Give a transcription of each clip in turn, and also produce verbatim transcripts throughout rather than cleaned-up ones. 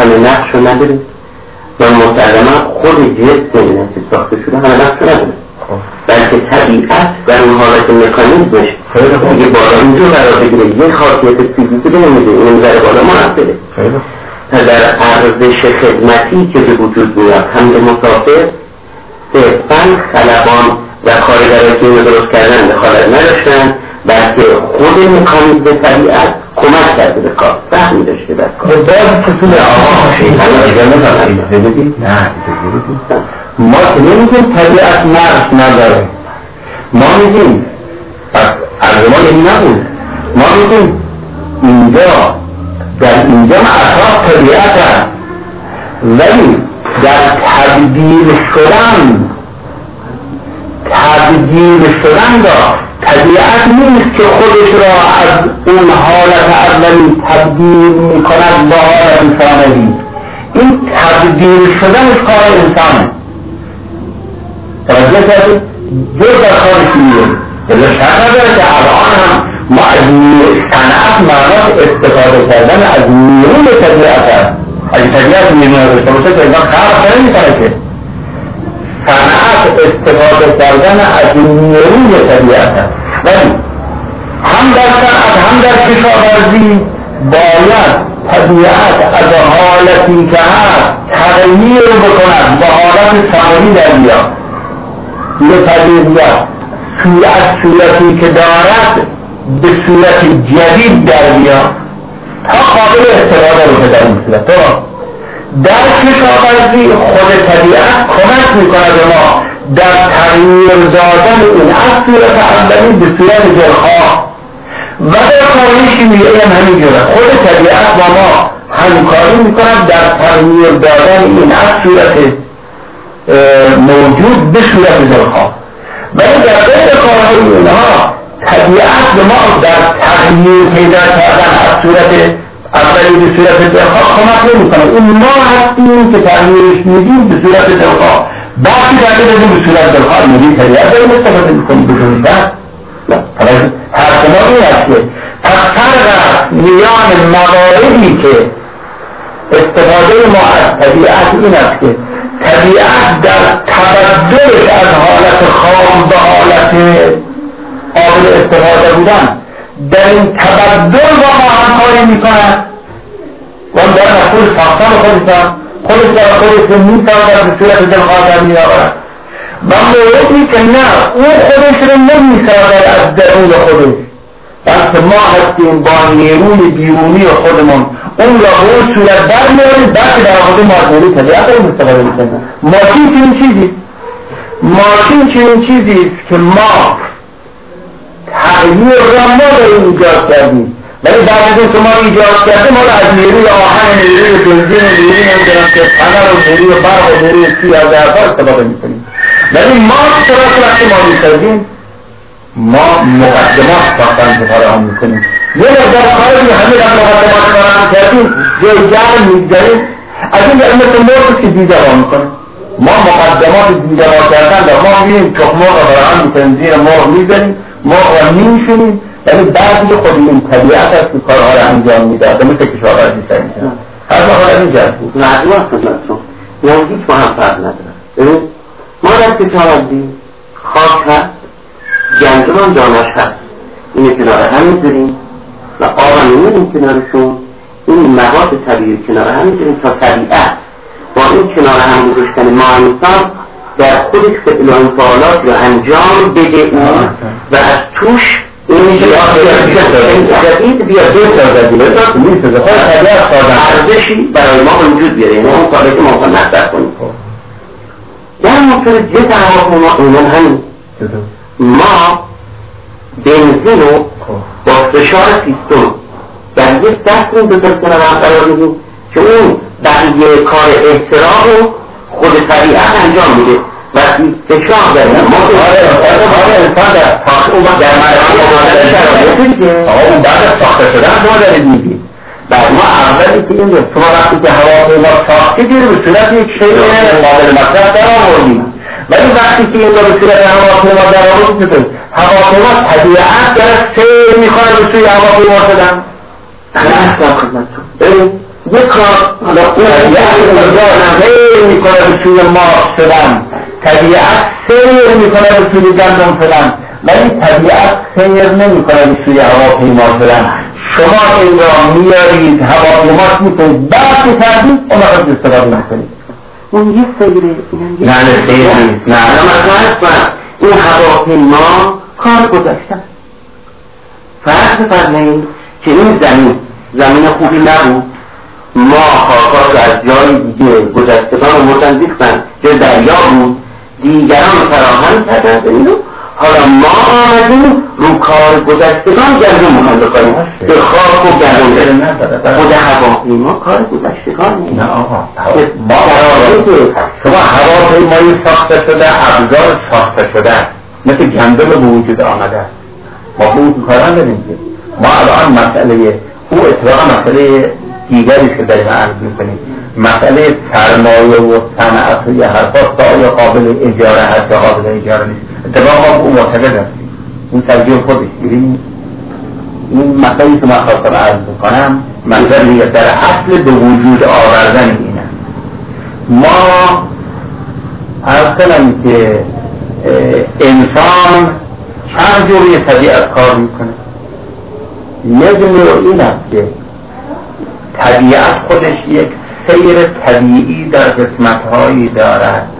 همه نقش رو نداره و مسلما خود جسم این که ساخته شده همه نقش رو نداره، بلکه طبیعت در اون حالت مکانیزمش دیگه بالا اینجور قرار بگیره یه خاصیت فیزیکی بنمیده این ذره بالا مناسبه تا در ارزش خدمتی که به وجود میاد هم به مسافر صرفاً خلبان و کارگرایی که اینو درست کردن دخالت نداشتن، بلکه خود مکانیزم طبیعت کمک کرده به کار فهمی داشته بس کار باید فصول آقا نه ما که نمیگیم طبیعت نقش نداره، ما میگیم از ما این نبود، ما میگیم اینجا در اینجا اساس طبیعت هست، ولی در تبدیل شدن تبدیل شدن را طبیعت نیست که خودش را از اون حالت اولی تبدیل میکند به حالت ثانوی، این تبدیل شدن کار انسانه. توجه کردید؟ جز در کارش میگیم بلا شک نداره که الان هم ما از صنعت معناش استفاده کردن از نیروی طبیعت هست. اگه طبیعت نیروی داشته باشه که اینا خلق نمیکنه که صنعت استفاده کردن از نیروی طبیعت هست، ولی هم در صنعت هم در کشاورزی باید طبیعت از حالتی که هست تغییر بکند به حالت ثانوی در بیاد، یه طبیعت صورت صورتی که دارد به صورت جدید در بیاد تا قابل استفاده رو در اون صورت. در کشاورزی خود طبیعت کمک میکنه به ما در تغییر دادن این از صورت اولی به صورت دلخواه و در کاری شیمیایی هم همینجوره، خود طبیعت با ما همکاری میکنه در تغییر دادن این از صورت موجود به صورت دلخواه، ولی در غیر کارهای اینها طبیعت به ما در تغییر پیدا کردن از صورت اولی به صورت دلخواه کمک نمیکنه. اون ما هستیم که تغییرش میدیم به صورت دلخواه، باقی تغییر بدیم به صورت دلخواه میدیم طبیعت داریم استفاده میکنیم بجوریتر. هر شما این است که پس فرق میان مواردی که استفاده ما از طبیعت این است که طبیعت در تبدلش از حالت خام به حالت قابل استفاده بودن در این تبدل با ما همکاری میکنند و اون در مفهول ساختن خودشان خودش در خودش میسازد به صورت دلخواه در میآورد و موردی که نه اون خودش رو نمیسازد از درون خودش، بلکه ما هستیم با نیروی بیرونی خودمون اون را به اون صورت در میاریم، بلکه در خود مارگوری طبیعت رو مستفاده میکنیم. ماشین چنین چیزی ماشین چنین چیزی که ما تغییر را ما داریم ایجاد کردیم، ولی بعد از این که ما ایجاد کردیم ما از نیروی آهن، نیروی بنزین، نیروی نمیدونم که پنر و نیروی برق و نیروی سی از درفا استفاده میکنیم، ولی ما چرا که وقتی ما میسازیم ما مقدمات ساختن که هم میکنیم. یه مقدار کاری همه در مقدمات فراهم کردیم جای جمع میگذاریم از این در مثل مرد که دیده ها میکنیم. ما مقدمات دیده ها کردن و ما میریم تخمق و فراهم میکنیم زیر مرد میزنیم، مرد را میشونیم، ولی بعضی خود این طبیعت است که کارها را انجام میداد مثل کشاورزی سعی میکنم. هر وقت از این جهت بود معلوم است خدمتتون یعنی هیچ با هم فرق نداره. ما در کشاورزی خاک هست، گندم هم دانش هست، اینه کنار هم میذاریم و آب هم میذاریم کنارشون، این مواد طبیعی کنار هم میذاریم تا طبیعت با این کنار هم گذاشتن ما انسان در خودش فعل و انفعالات رو انجام بده اون و از توش این میشه جدید بیاد دو سازدی بزاد میسازه خود طبیعت ارزشی برای ما وجود بیاره، یعنی اون کاری که ما خواهد نصدر کنیم. در مطور جت هواپیما اونم همین ما بنزین رو با فشار پیستون در یک دست این دو تا کنار هم قرار میدیم که اون بقیه کار احتراق رو خود طبیعت انجام میده و فشار داریم ما آره انسان در ساخت اون در مرحله آمدن شرایطی که اون بعد از ساخته شدن ما دارید میگیم. بعد ما اولی که این شما وقتی که هواپیما ساخته دیر به صورت یک شیء قابل مصرف در آوردیم، ولی وقتی که این رو به صورت هواپیما در آوردیم هواپیما طبیعت در سیر میخواد به سوی هواپیما شدن. نه اصلا خدمتتون یک کار طبیعت سیر میکنه به سوی ماه شدن، طبیعت سیر میکنه به سوی گندم شدن، ولی طبیعت سیر نمیکنه به سوی هواپیما شدن. شما این را میارید هواپیماش میکنید، بعد که کردید اون وقت استفاده میکنید. اون یه سیره نه نه سیر نیست. نه مثلا این هواپیما کار گذاشتن، فرض فرمایید که این زمین زمین خوبی نبود، ما خاکاش از جای دیگه گذشتگان آوردن ریختن، جای دریا بود، دیگران فراهم کردن اینو، حالا ما آمدیم رو کار گذشتگان گردون مخواهد بکنیم به خاک و گردون داریم. خود هواپیما کار گذشتگان نیست. نه آقا شما هواپیمایی ساخته شده، ابزار ساخته شده مثل گندم به وجود آمده، ما به اون کاران داریم که ما الان مسئله او اطلاق مسئله دیگری که داریم عرض میکنیم، مسئله سرمایه و صنعت و یه حرفاست که آیا قابل اجاره هست یا قابل اجاره نیست. اتفاقا ما به اون معتقد هستیم، این ترجیح خودش گیریم. این مسئله که من خواستم عرض میکنم مسئله در اصل به وجود آوردن اینه. ما عرض کنم که انسان چند جوری طبیعت کار میکنه. یک نوع این است که طبیعت خودش یک سیر طبیعی در قسمتهایی دارد،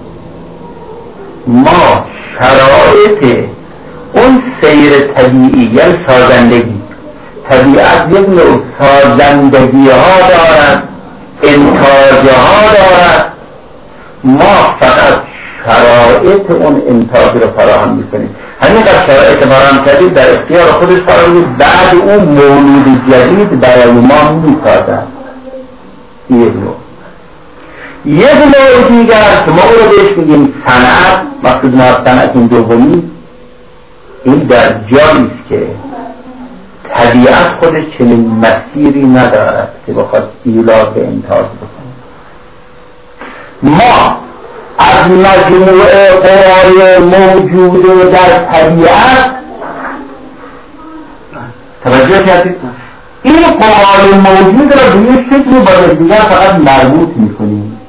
ما شرایط اون سیر طبیعی یعنی سازندگی، طبیعت یک نوع سازندگی ها دارد، انتاج ها دارد، ما فقط شرایط اون انتاج رو فراهم میکنیم. همین قد شرایط فراهم کردید در اختیار خودش قرار بود، بعد اون مولود جدید برای ما میسازد. یک نوع یک نوع دیگر که ما او رو بهش میگیم صنعت، مقصود ما صنعت این دومی، این در جایی است که طبیعت خودش چنین مسیری ندارد که بخواد ایلاد به انتاج بکنه. ما از مجموعه قوای موجود در طبیعت توجه کردید؟ این قوای موجود را به یک شکل با دیگر فقط مربوط میکنیم،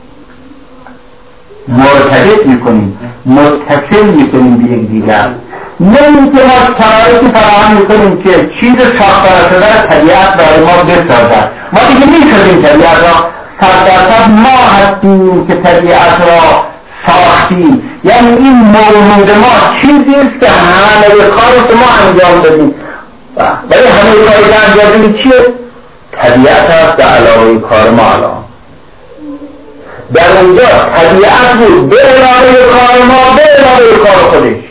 مرتبط میکنیم، متصل میکنیم به یک دیگر. نه اینکه ما شرایطی فراهم میکنیم که چیز ساختار شده را طبیعت برای ما بسازد. ما دیگه میسازیم طبیعت را، صد درصد ما هستیم که طبیعت را ساختیم. یعنی این مولود ما چیزی است که همه کار ما انجام دادیم، ولی همه کاری که انجام دادیم چیه؟ طبیعت هست به علاوه کار ما. الان در اونجا طبیعت بود به علاوه کار ما، به علاوه کار خودش.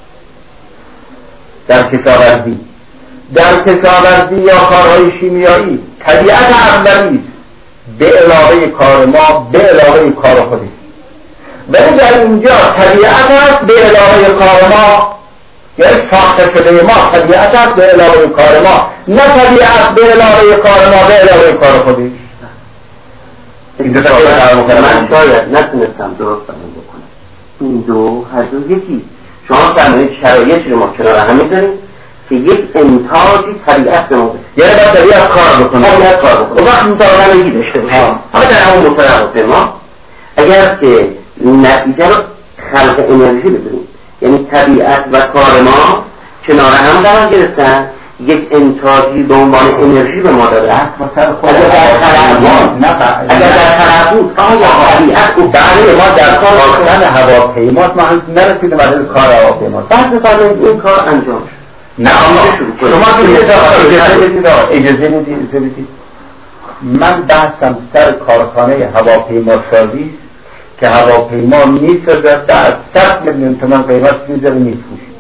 در کشاورزی در کشاورزی یا کارهای شیمیایی طبیعت اولی به علاوه کار ما، به علاوه کار خودش. ولی در اینجا طبیعت هست به علاوه کار ما، یعنی ساخته شده ما طبیعت هست به علاوه کار ما، نه طبیعت به علاوه کار ما به علاوه کار خودش. این دو تا من شاید نتونستم درست فهم بکنم. این دو هر دو یکی. شما فرمایید شرایطی رو ما کنار هم می‌ذاریم که یک انتاجی طبیعت به ما بده، یعنی باید طبیعت کار بکنه، طبیعت کار بکنه. وقت مطابقا نگی داشته باشیم. حالا در همون مطابقات ما اگر که نتیجه رو خلق انرژی بدونیم، یعنی طبیعت و کار ما کنار هم قرار گرفتن، یک انتاجی به عنوان انرژی به ما داده. اگر در خلقون اگر در خلقون آیا طبیعت و بله ما در کار آخران هواپیماست، ما هم نرسیدیم به کار هواپیماست. بعد بفرمایید این کار انجام شد. نه اما شما توی اجازه بدید اجازه بدید من بحثم سر کارخانه هواپیما سازی که هواپیما میسازد و از صد میلیون تومان قیمت میذاره میفروشه.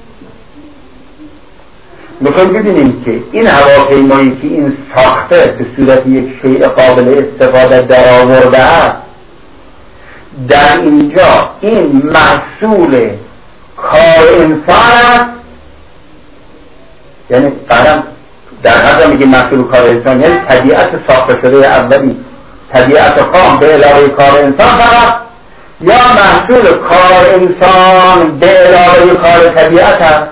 میخوایم ببینیم که این هواپیمایی که این ساخته به صورت یک شیء قابل استفاده در آورده است، در اینجا این محصول کار انسان است، یعنی قدم در حد میگه محصول کار انسان، یعنی طبیعت ساخته شده اولی، طبیعت خام به علاوه کار انسان فقط، یا محصول کار انسان به علاوه کار طبیعت است.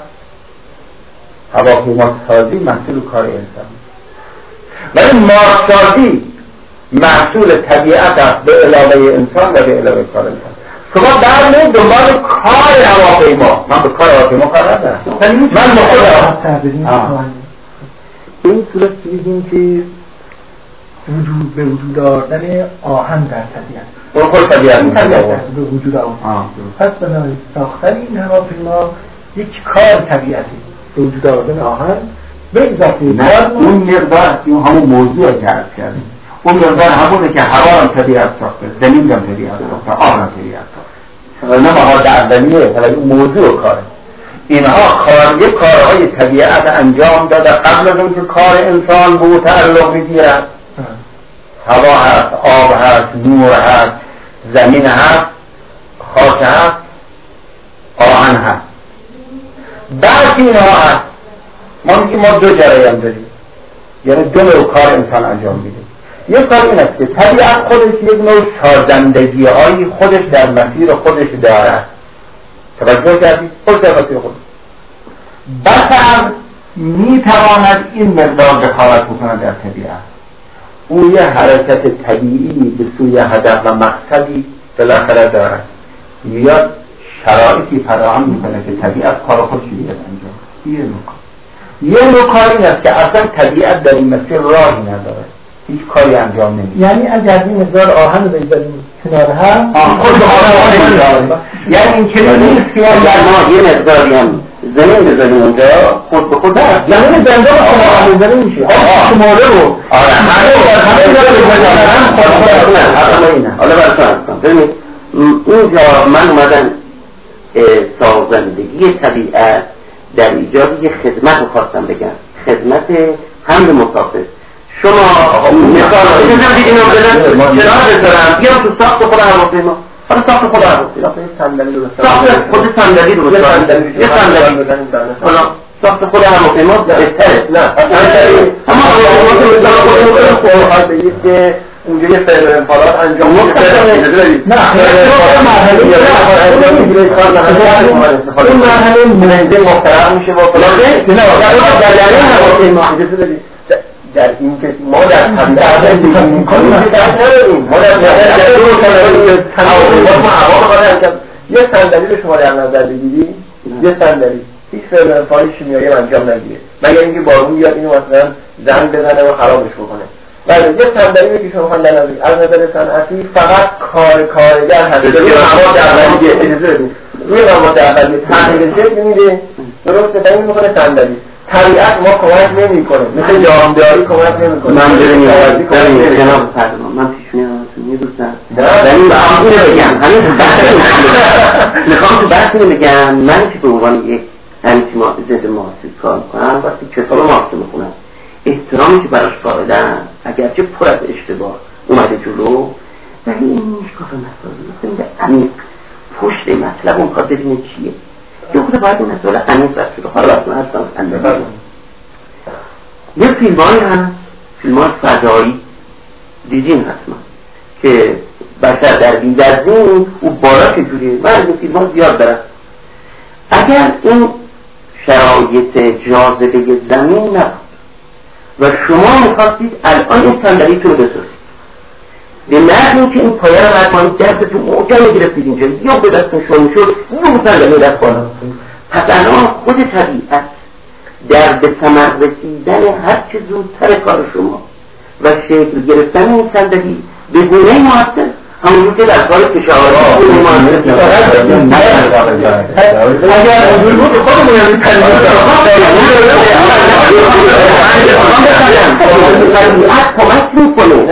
هواپیما سازی محصول کار انسان، ولی مارک سازی محصول طبیعت است به علاوه انسان و به علاوه کار انسان. شما در نید دنبال کار هواپیما، من به کار هواپیما کار ندارم، من مخودم این صورت بگیم که وجود به وجود آوردن آهن در طبیعت اون خود طبیعت این طبیعت به وجود آورد. پس بنابراین ساختن این هواپیما یک کار طبیعتی به وجود آوردن آهن به اضافه نه اون مقدار این همون موضوع که عرض کردیم، اون مقدار همونه که هوا هم طبیعت ساخته، زمین هم طبیعت ساخته، آب هم طبیعت ساخته، نه مواد اولیه، ولی اون موضوع کاره. اینها کار یک کارهای طبیعت انجام داده قبل از اینکه کار انسان به او تعلق بگیرد. هوا هست، آب هست، نور هست، زمین هست، خاک هست، آهن هست. بعد اینها هست ما میگیم ما دو جریان داریم، یعنی دو نوع کار انسان انجام میده. یک کار این است که طبیعت خودش یک نوع سازندگی های خودش در مسیر خودش دارد. توجه کردید؟ خود در مسیر خودش بسر میتواند این مقدار دخالت بکنه در طبیعت. او یه حرکت طبیعی به سوی هدف و مقصدی بالاخره دارد، میاد شرایطی فراهم میکنه که طبیعت کار خودش بیاد انجام. یه نوع کار یه نوع کار این است که اصلا طبیعت در این مسیر راهی نداره، هیچ کاری انجام نمیده. یعنی اگر این مقدار آهن رو بذاریم کنار هم خود آهن نمیده، یعنی این که نیست که ما یه مقداری هم زمین بذاریم اونجا خود به خود هست، زمین زنده رو آهن بذاریم میشه شماره رو آره همه همه داره بذاریم خود اینه. حالا براتون هستم ببینید اینجا من اومدم سازندگی طبیعت در ایجاد یه خدمت رو خواستم بگم، خدمت حمل مسافر. شما مثال بزنم دیگه اینو بزنم چرا بذارم بیام تو ساخت خود هواپیما، حالا ساخت خود هواپیما ساخت خود صندلی رو بزنم یه صندلی حالا ساخت خود هواپیما بهتره. نه اما هواپیما رو بگید که اونجا یه فعل انفعالات انجام میشه. نه این مرحله منظم مخترق میشه با فلاخه در این که ما در طبیعت زندگی میکنیم ما در یه صندلی رو شما در نظر بگیرید، یه صندلی هیچ فعل انفعال شیمیایی انجام نگیره مگر اینکه بارون بیاد اینو مثلا زنگ بزنه و خرابش بکنه. ولی یه صندلی که شما خواهند در نظر از نظر صنعتی فقط کار کارگر هست. روی مواد اولیه اجازه بدید روی مواد اولیه تغییر شکل میده، درسته تعیین میکنه صندلی. طبیعت ما کمک نمیکنه، مثل جامداری کمک نمیکنه. من ببینید جناب فرمان من پیشونی آنتون میدوستم ولی میخوام اینو بگم همین میخوام تو بحث اینو بگم من که به عنوان یک همچی ضد محاسب کار میکنم وقتی کتاب محاسب میخونم احترامی که براش قائلم اگرچه پر از اشتباه اومده جلو ولی این کار مسائل مثل عمیق پشت مطلب اون کار ببینه چیه یه خود باید این مسئله عمیق رد شده. حالا براتون هستم اندازه یه فیلم های هست، فیلم های فضایی دیدین حتما که بشر در بی‌وزن او بالا چجوریه. من این فیلم ها زیاد دارم. اگر این شرایط جاذبه زمین نبود و شما میخواستید الان این صندلیتون رو بسازید به نحوی که این پایه رو باید مانی دستتون محکم میگرفتید اینجا یا به دستتون شما میشد یا صندلی دست بالا. پس الان خود طبیعت در به ثمر رسیدن هر چه زودتر کار شما و شکل گرفتن این صندلی به گونه مؤثر همونجور که در کار کشاورزی به گونه مؤثر اگر حضور بود خودمون یعنی طبیعت کمک میکنه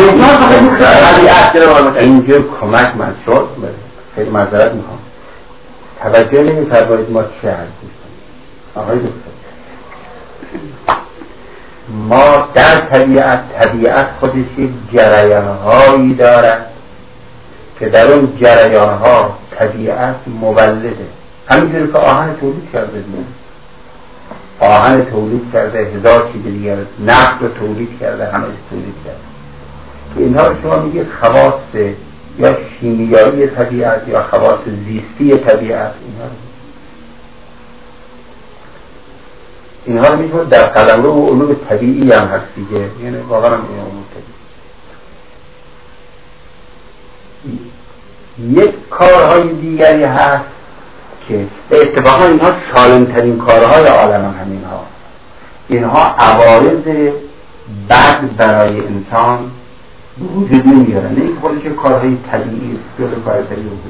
اینجور کمک من شد خیلی معذرت میخوام توجه نمیفرمایید ما چه هستیم آقای دکتر. ما در طبیعت طبیعت خودش یک جریان‌هایی دارد که در اون جریان‌ها طبیعت مولده. همینجوری که آهن تولید کرده دیگه آهن تولید کرده هزار چیز دیگر نفت رو تولید کرده همه تولید کرده که اینها رو شما میگید خواص یا شیمیایی طبیعت یا خواص زیستی طبیعت اینها رو اینها رو میتونید در قلمرو و علوم طبیعی هم هست دیگه یعنی واقعا هم این علوم طبیعی یک کارهای دیگری هست که به اتفاقا اینها سالمترین کارهای عالم هم اینها اینها عوارض بد برای انسان وجود نمیارن، نه اینکه خودش کارهای طبیعی جز کار طبیعی وجود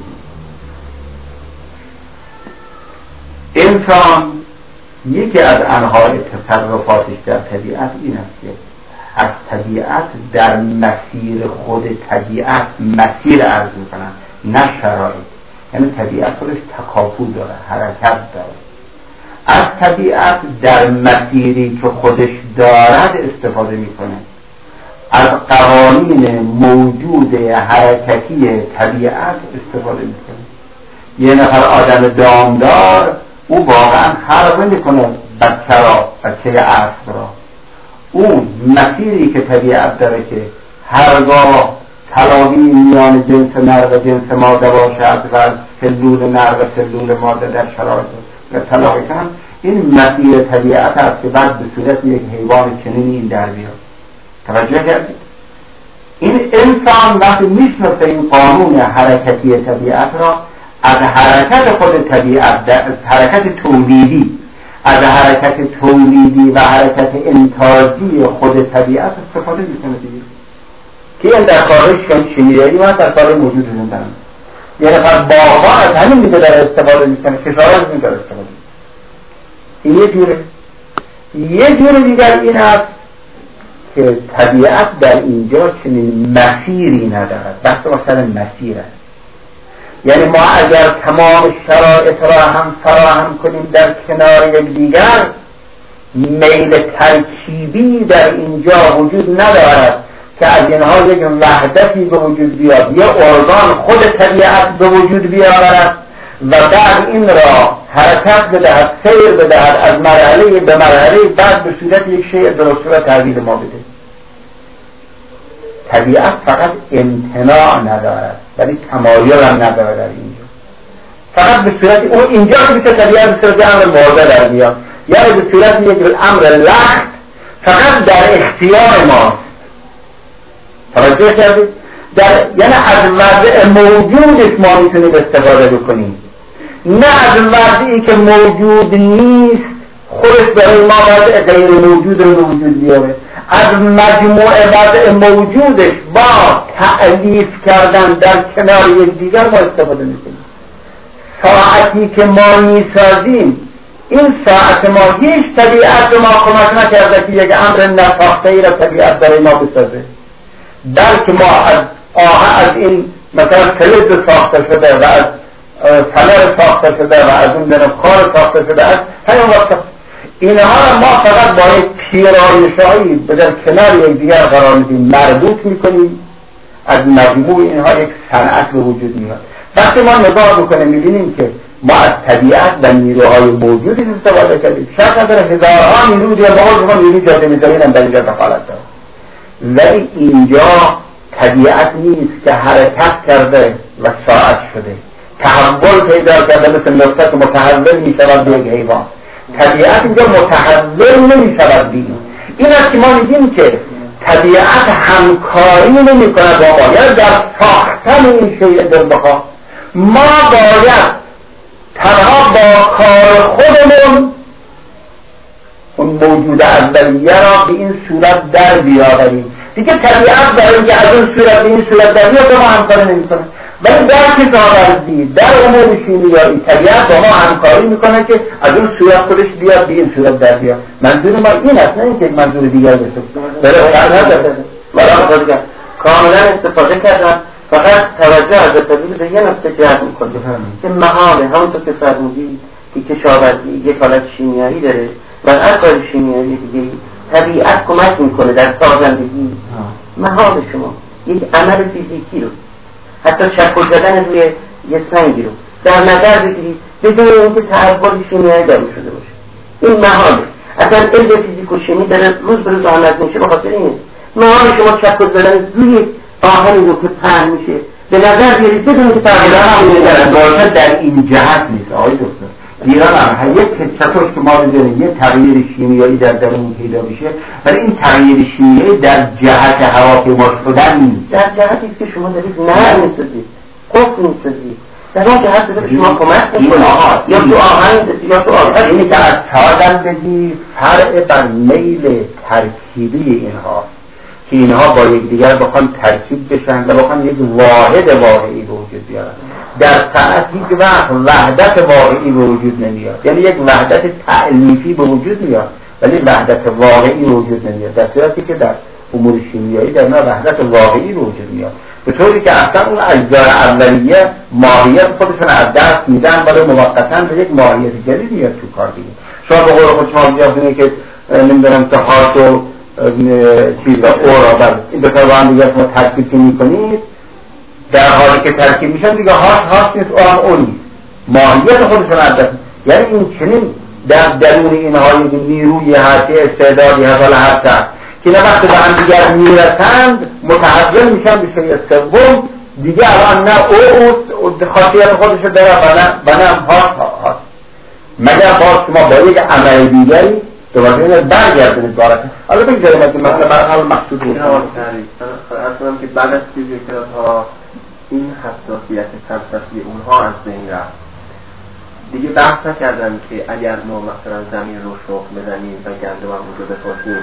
نمیاره. انسان یکی از انواع تصرفاتش در طبیعت این است که از طبیعت در مسیر خود طبیعت مسیر عرض میکنن، نه شرایط. یعنی طبیعت خودش تکاپو داره، حرکت داره. از طبیعت در مسیری که خودش دارد استفاده میکنه. از قوانین موجود حرکتی طبیعت استفاده میکنه. یه نفر آدم دامدار او واقعا خلق نمیکنه بچه را، بچه عصر را. اون مسیری که طبیعت داره که هرگاه تلاقی میان جنس نر و جنس ماده باشد و سلول نر و سلول ماده در شرایط و تلاقی کنن، این مسیر طبیعت است که بعد به صورت یک حیوان چنینی این در بیاد. توجه کردید؟ این انسان وقتی میشناسه این قانون حرکتی طبیعت را، از حرکت خود طبیعت، از حرکت تولیدی از حرکت تولیدی و حرکت انتاجی خود طبیعت استفاده میکنه دیگه. که این در کارهای شیمیایی و در کارهای موجود زندن یه نفر باغبان از همین میگه داره استفاده میکنه، کشاورز میگه داره استفاده میکنه. این یه جوره. یه جور دیگر این است که طبیعت در اینجا چنین مسیری ندارد، بحث مثلا مسیر است. یعنی ما اگر تمام شرایط را هم فراهم کنیم در کنار یک دیگر، میل ترکیبی در اینجا وجود ندارد که از اینها یک وحدتی به وجود بیاد، یک ارگان خود طبیعت به وجود بیاورد و بعد این را حرکت بدهد، سیر بدهد از مرحله به مرحله، بعد به صورت یک شیء درست و تحویل ما بده. طبیعت فقط امتناع ندارد ولی تمایل هم ندارد در اینجا. فقط به صورت اون اینجا که بیشه طبیعت به صورت امر مرده در بیاد، یعنی به صورت یک امر لخت فقط در اختیار ماست. توجه کردید؟ در یعنی از وضع موجودش ما میتونیم استفاده بکنیم، نه از وضعی که موجود نیست خودش برای ما وضع غیر موجود رو وجود بیاره. از مجموعه وضع موجودش با تألیف کردن در کنار یک دیگر ما استفاده میکنیم. ساعتی که ما میسازیم، این ساعت ما هیچ طبیعت رو ما کمک نکرده که یک امر نساخته ای را طبیعت برای ما بسازه، بلکه ما از آه از این مثلا فلز ساخته شده و از فلر ساخته شده و از اون کار ساخته شده است. همین وقت اینها ما فقط با یک پیرایشایی در کنار یک دیگر قرار میدیم، مربوط میکنیم، از مجموع اینها یک صنعت به وجود میاد. وقتی ما نگاه بکنیم میبینیم که ما از طبیعت و نیروهای موجودی استفاده کردیم. شاید نداره هزارها نیرو دیگه با ما نیروی جاده میذاریم هم در اینجا دخالت داره، ولی اینجا طبیعت نیست که حرکت کرده و ساعت شده، تحول پیدا کرده مثل نقطه متحول میشود به یک حیوان. طبیعت اینجا متحول نمیشود بیم. این است که ما میگیم که طبیعت همکاری نمی کند با ما، یعنی در ساختن این شیء دلبخواه ما باید تنها با کار خودمون اون موجود اولیه را به این صورت در بیاوریم. دیگه طبیعت برای اینکه از اون صورت به این صورت در بیاد با ما همکاری نمیکنه، ولی در کشاورزی، در امور شیمیایی طبیعت با ما همکاری میکنه که از اون صورت خودش بیاد به این صورت در بیاد. منظور ما این است، نه اینکه یک منظور دیگر بشه. برای کاملا استفاده کردن، فقط توجه از طبیعت به یه نقطه جهت میکنه که محاله همونطور که فرمودی که کشاورزی یک حالت شیمیایی داره و هر کار شیمیایی دیگه طبیعت کمک میکنه در سازندگی. محال شما یک عمل فیزیکی رو، حتی شکل زدن روی یه سنگی رو در نظر بگیرید بدون اینکه تحول شیمیایی داره شده باشه، این محاله. اصلا علم فیزیک و شیمی داره روز به روز عمل میشه، به خاطر اینه محال شما شکل زدن روی آهنی رو که پهن میشه به نظر بیارید بدون اینکه تحول هم باشد. در این جهت نیست آقای دکتر، ایران هم یک چطور که ما بزنیم یه تغییر شیمیایی در درون پیدا بشه، ولی این تغییر شیمیایی در جهت هواپیما شدن نیست، در جهتی که شما دارید نه میسازید قفل میسازید، در اون جهت داره شما کمک میکنه یا تو آهن یا تو آهن. اینی که از چهارم بگی فرع بر میل ترکیبی اینها که اینها با یک دیگر بخوان ترکیب بشن و بخوان یک واحد واقعی به وجود بیارن. در صنعت هیچ وقت وحدت واقعی به وجود نمیاد، یعنی یک وحدت تألیفی به وجود میاد ولی وحدت واقعی به وجود نمیاد، در صورتی که در امور شیمیایی در ما وحدت واقعی به وجود میاد، به طوری که اصلا اون اجزای اولیه ماهیت خودشون از دست میدن ولی موقتا به یک ماهیت جدید میاد تو کار دیگه. شما به قول خود شما بیافونه که نمیدونم که هاش و چیز و اورا بر این به طور هم دیگه شما ترکیب که میکنید، در حالی که ترکیب میشن دیگه هاش هاش نیست او هم اون نیست، ماهیت خودشون از دست. یعنی این چنین در درون اینها یک نیروی هستی استعدادی هست حالا هست که نه وقت به هم دیگر میرسند متحول میشن به شیء سوم دیگه. الان نه او خاصیت خودش داره و نه هاش هاش، مگر باز شما با یک عمل دیگری دوباره برگردید بارت. حالا بگذاریم از این مثلا مرحله مقصود بود اصلا که بعد از فیزیک‌ها این حساسیت فلسفی اونها از بین رفت دیگه. بحث نکردن که اگر ما مثلا زمین رو شخم بزنیم و گندم هم رو بپاشیم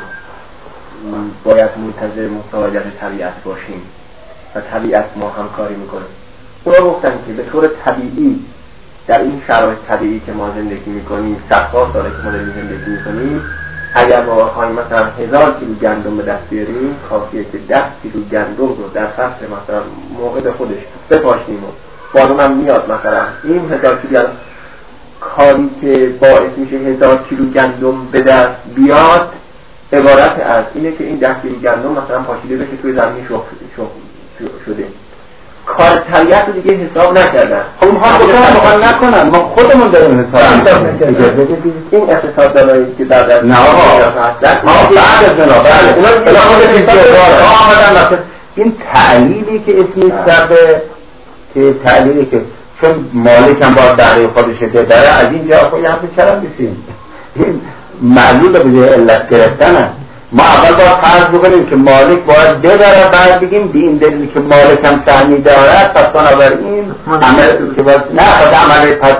باید منتظر مساعدت طبیعت باشیم و طبیعت ما همکاری میکنه. اونا گفتن که به طور طبیعی در این شرایط طبیعی که ما زندگی میکنیم، صدها ساله که ما داریم زندگی میکنیم، اگر ما بخوایم مثلا هزار کیلو گندم به دست بیاریم کافیه که ده کیلو گندم رو در فصل مثلا موعد خودش بپاشیم و بارون هم میاد، مثلا این هزار کیلو کاری که باعث میشه هزار کیلو گندم به دست بیاد عبارت از اینه که این ده کیلو گندم مثلا پاشیده بشه توی زمین شخم شده. کار طبیعت رو دیگه حساب نکردن. خب اونها خودمون نکنن، ما خودمون داریم حساب نکردیم. این اقتصاد دارایی که بعد از نه آقا ما بعد از جناب اونا خود آمدن این تعلیلی که اسمی کرده که تعلیلی که چون مالک هم باید برای خودش داره از اینجا خود یه هفته چرا بسیم این معلول به جای علت گرفتن. ما اول باید فرض بکنیم که مالک باید ببره، بعد بگیم به این دلیل که مالک هم سهمی دارد پس بنابراین عمل که باید نه خود عمل پس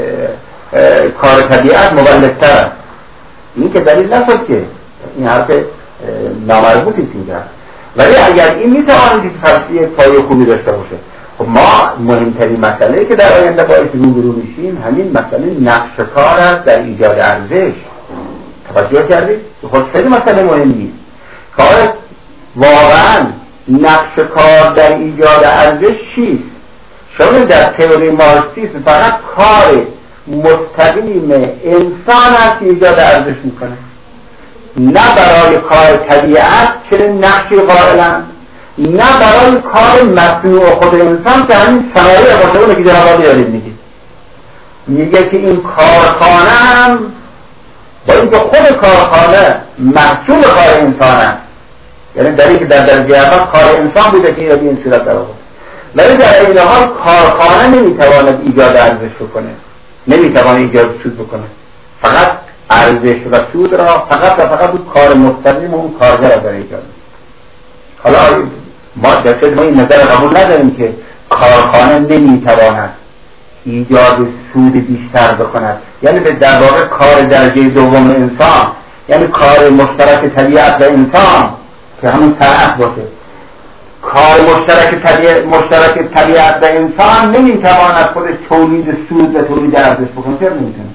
کار طبیعت مولدتر است. این که دلیل نشد که این حرف نامربوطی است اینجا. ولی اگر این میتواند که فلسفی پایه خوبی داشته باشه، خب ما مهمترین مسئله که در آینده باید روبرو میشیم همین مسئله نقش کار است در ایجاد ارزش. توجه کردید؟ خود خیلی مسئله مهمی کار واقعا نقش کار در ایجاد ارزش چیست؟ شما در تئوری مارکسیسم فقط کار مستقیم انسان است که ایجاد ارزش میکنه، نه برای کار طبیعت چنین نقشی قائلند، نه برای کار مصنوع خود انسان که همین صنایع باشه که جناب آقای یادید میگید. میگه که این کارخانه هم با اینکه خود کارخانه محصول کار انسان است، یعنی در این که در درجه اول کار انسان بوده که این این صورت در آورد، ولی در این حال کارخانه نمیتواند ایجاد ارزش بکنه، نمیتواند ایجاد سود بکنه، فقط ارزش و سود را فقط و فقط اون کار مستقیم و اون کارگر را داره ایجاد. حالا ما در ما این نظر قبول نداریم که کارخانه نمیتواند ایجاد سود بیشتر بکند، یعنی به در واقع کار درجه دوم انسان، یعنی کار مشترک طبیعت و انسان که همون صنعت باشه، کار مشترک طبیعت مشترک طبیعت و انسان نمیتواند خودش تولید سود و تولید ارزش بکنه. چرا نمیتونه؟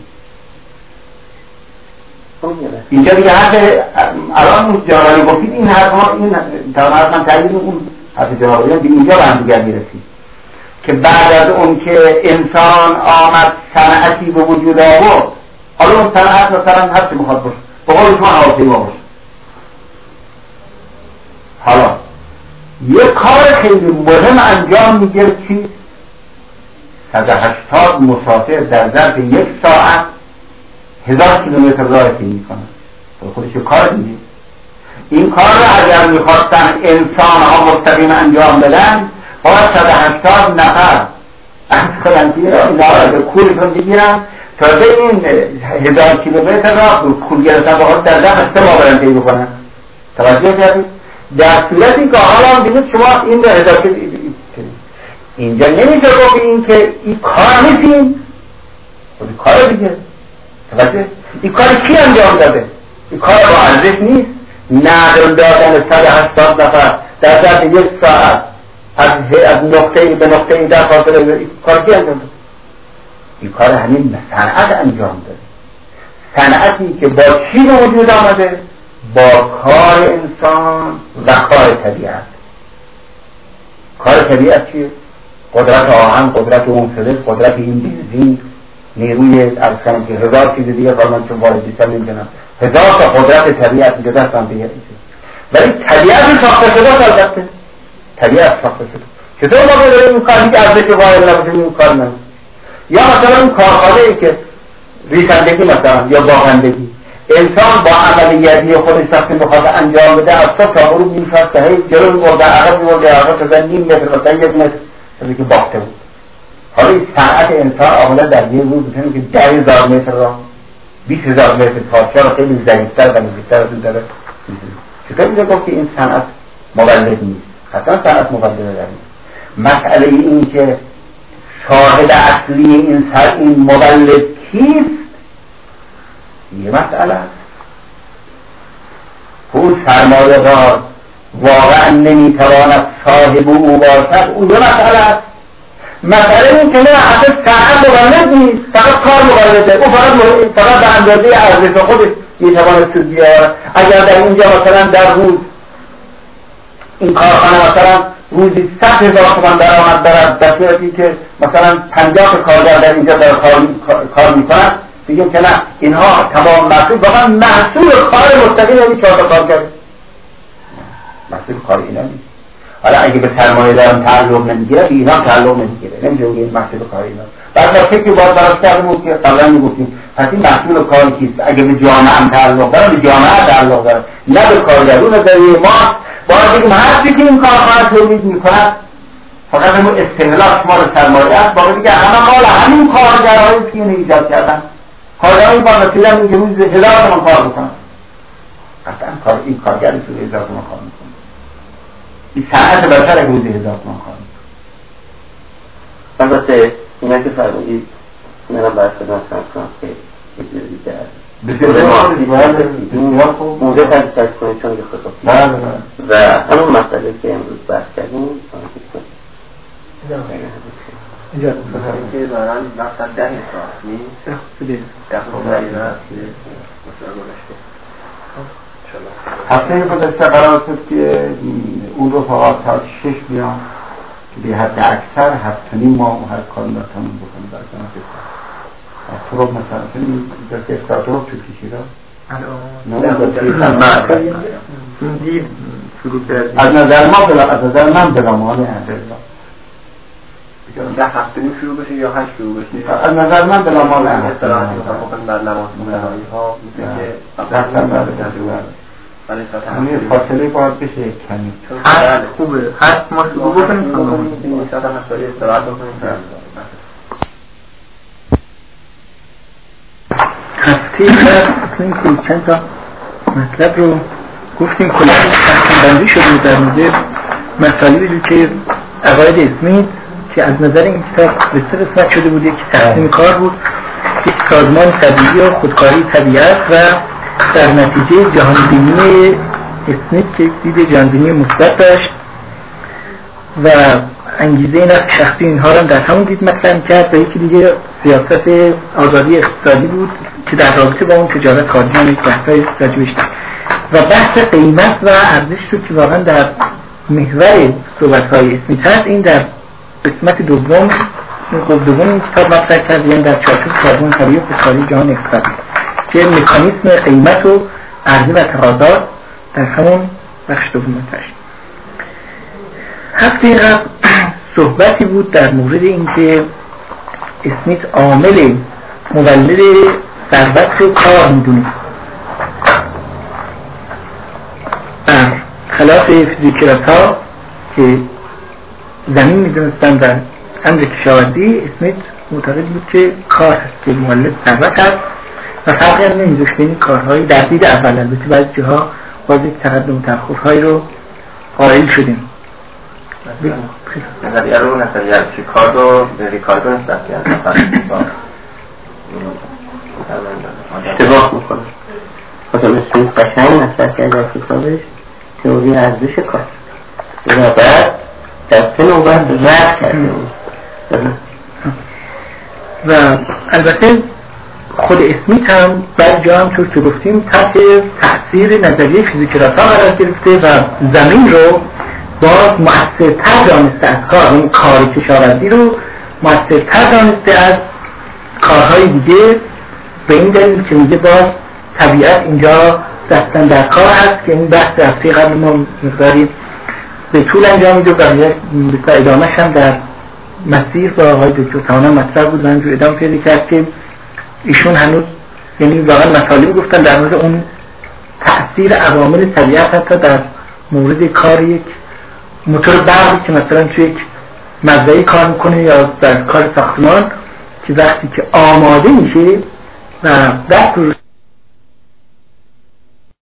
اینجا دیگه حرف الان جنابالی گفتید این حرف ما این تمام هم تایید اون حرف جنابالی دیگه اینجا به هم دیگر میرسید که بعد از اون که انسان آمد صنعتی به وجود آورد، حالا اون صنعت مثلا هر چی بخواد باشه، به قول شما هواپیما باشه، حالا یک کار خیلی مهم انجام میگه چی؟ صد و هشتاد مسافر در ظرف یک ساعت هزار کیلومتر راه طی میکنه. خودش یک کار دیگه. این کار رو اگر میخواستن انسان ها مستقیم انجام بدن باید صد و هشتاد نفر از کلنتی را به کورشون بگیرن تازه این هزار کیلومتر را پول گرفتن با خود در دم سه ماه برن طی بکنن. توجه کردید؟ در صورتی که حالا هم دیدید شما این هزار کیلومتر اینجا نمیشه گفت این که این کار نیستیم این کار دیگه. توجه؟ این کار کی انجام داده؟ این کار با ارزش نیست. نقل دادن صد و هشتاد نفر در ظرف یک ساعت از از نقطه به نقطه در فاصله، این کار کی انجام داده؟ این کار همین صنعت انجام داده. صنعتی که با چی به وجود آمده؟ با کار انسان و کار طبیعت. کار طبیعت چیه؟ قدرت آهن، قدرت منفلت، قدرت این بنزین، نیروی ارسان که هزار چیز دیگه فرمان چون وارد بیستم نمیدونم هزار تا قدرت طبیعت اینجا دستم دیگه. ولی طبیعت ساخته شده البته طبیعت ساخته شده. چطور ما بداریم این کار دیگه ارزش قائل نباشیم این کار نباشیم؟ یا مثلا این کارخانه ای که ریسندگی مثلا یا باغندگی انسان با عملیاتی خودش وقتی بخواد انجام بده از صبح تا غروب می‌نشسته هی جلو می‌برده عقب می‌برده عقب تا نیم متر مثلا یک متر چیزی که باخته بود. حالا این صنعت انسان اولا در یه روز می‌تونه که ده هزار متر را بیست هزار متر پارچه را خیلی ضعیف‌تر و نزدیک‌تر از داره. چطور میشه گفت که این صنعت مولد نیست؟ حتما صنعت مولد داره. مسئله این که شاهد اصلی این سر این مولد کیست؟ یه مسئله است. اون سرمایه دار واقعا نمیتواند صاحب او باشد، اون یه مسئله است. مسئله این که نه اصلا صنعت مولد نیست، فقط کار مولده. او فقط فقط به اندازه ارزش خودش میتواند سود بیاورد. اگر در اینجا مثلا در روز این کارخانه مثلا روزی صد هزار تومان درآمد دارد، در صورتی که مثلا پنجاه کارگر در اینجا در کار, کار میکنند، بگیم که نه اینها تمام محصول واقعا محصول کار مستقیم یعنی چهار تا کارگر محصول کار اینا نیست. حالا اگه به سرمایه دارم تعلق نمیگیره اینا تعلق نمیگیره، نمیشه بگیم محصول کار اینا. بعد ما فکر باید براش کردیم که قبلا میگفتیم پس این محصول کار کیست؟ اگه به جامعه هم تعلق داره به جامعه تعلق داره نه به کارگرون ذریعه ما. باید بگیم هر چی که این کارخانه تولید میکند فقط همون استهلاک مال سرمایه است، باید دیگه همه مال همین کارگرهایی که اینو ایجاد کردن. کارگرهایی با مثلا میگه روز هزار تومان کار میکنن، قطعا کار این کارگر روز هزار تومان کار میکنه. این صنعت بشر روز هزار تومان کار میکنه. البته اینا که فرمودید اینا هم باید خدمت کنم که یه چیز دیگه هست. بسیار موضوع تحصیل کنید چون که خطاب و همون مسئله که امروز بحث کردیم اینجا که دارن مثلا ده ساعت نیست ده ساعت هفته گذشته قرار شد که اون رو فقط تا شش بیان که به حد اکثر هفت نیم ماه هر کار را تموم بکنیم در کنار تو رو مثلا این در استاد رو تو کشیده از نظر ما بلا از نظر من بلا مانع اندرزا ده هفته نیم شروع بشه یا هشت شروع بشه از نظر من بلا مانع اندرزا در نماز متنهایی ها میشه که دستم برده همین فاصله باید بشه کمی هشت خوبه هشت ما شروع بکنیم ساعت هم هشتاری استراحت بکنیم هفته کنیم که چند تا مطلب رو گفتیم کلا تقسیم بندی شده در مورد مسائلی بود که عقاید اسمیت که از نظر این کتاب به سه قسمت شده بود. یکی تقسیم کار بود، یک سازمان طبیعی و خودکاری طبیعت و در نتیجه جهانبینی اسمیت که دید جهانبینی مثبت داشت و انگیزه نفع شخصی اینها را در همون دید مطرح کرد و یکی دیگه سیاست آزادی اقتصادی بود که در رابطه با اون تجارت خارجی هم یک بحثای راجبش داشت و بحث قیمت و ارزش رو که واقعا در محور صحبت‌های اسمیت هست این در قسمت دوم این قسمت دوم این کتاب مطرح کرد، یعنی در چارچوب سازمان طبیعی و خودکاری جهان اقتصادی که مکانیسم قیمت و عرضه و تقاضا در همون بخش دوم مطرح شد. هفته قبل صحبتی بود در مورد اینکه اسمیت عامل مولد ثروت رو کار میدونه، خلاف فیزیکرات‌ها که زمین میدونستن و امر کشاورزی، اسمیت معتقد بود که کار هست که مولد ثروت هست و فرقی هم نمیذاشت بین کارهایی در دید اول. البته بعضی جاها باز یک تقدم و تأخرهایی رو قائل شدیم. نظریه رو نظریه ریکاردو به ریکاردو نسبت کرد اشتباه میکنه. خودم اسمی قشنگ نسبت کرد در کتابش تئوری ارزش کار و بعد در سه نوبت رد کرده بود. و البته خود اسمیت هم بعد جا هم طور که گفتیم تحت تأثیر نظریه فیزیک رسا قرار گرفته و زمین رو باز مؤثرتر دانسته از کار، این کار کشاورزی رو مؤثرتر دانسته از کارهای دیگه، به این دلیل که میگه باز طبیعت اینجا دستن در کار هست که این بحث هفته قبل ما مقداری به طول انجام میده و به ادامهش هم در مسیر با آقای دکتر تماما مطرح بود و اینجور ادامه پیدا کرد که ایشون هنوز یعنی واقعا مطالبی گفتن در مورد اون تأثیر عوامل طبیعت حتی در مورد کار یک موتور برقی که مثلا توی یک مزرعه کار میکنه یا در کار ساختمان که وقتی که آماده میشه و دست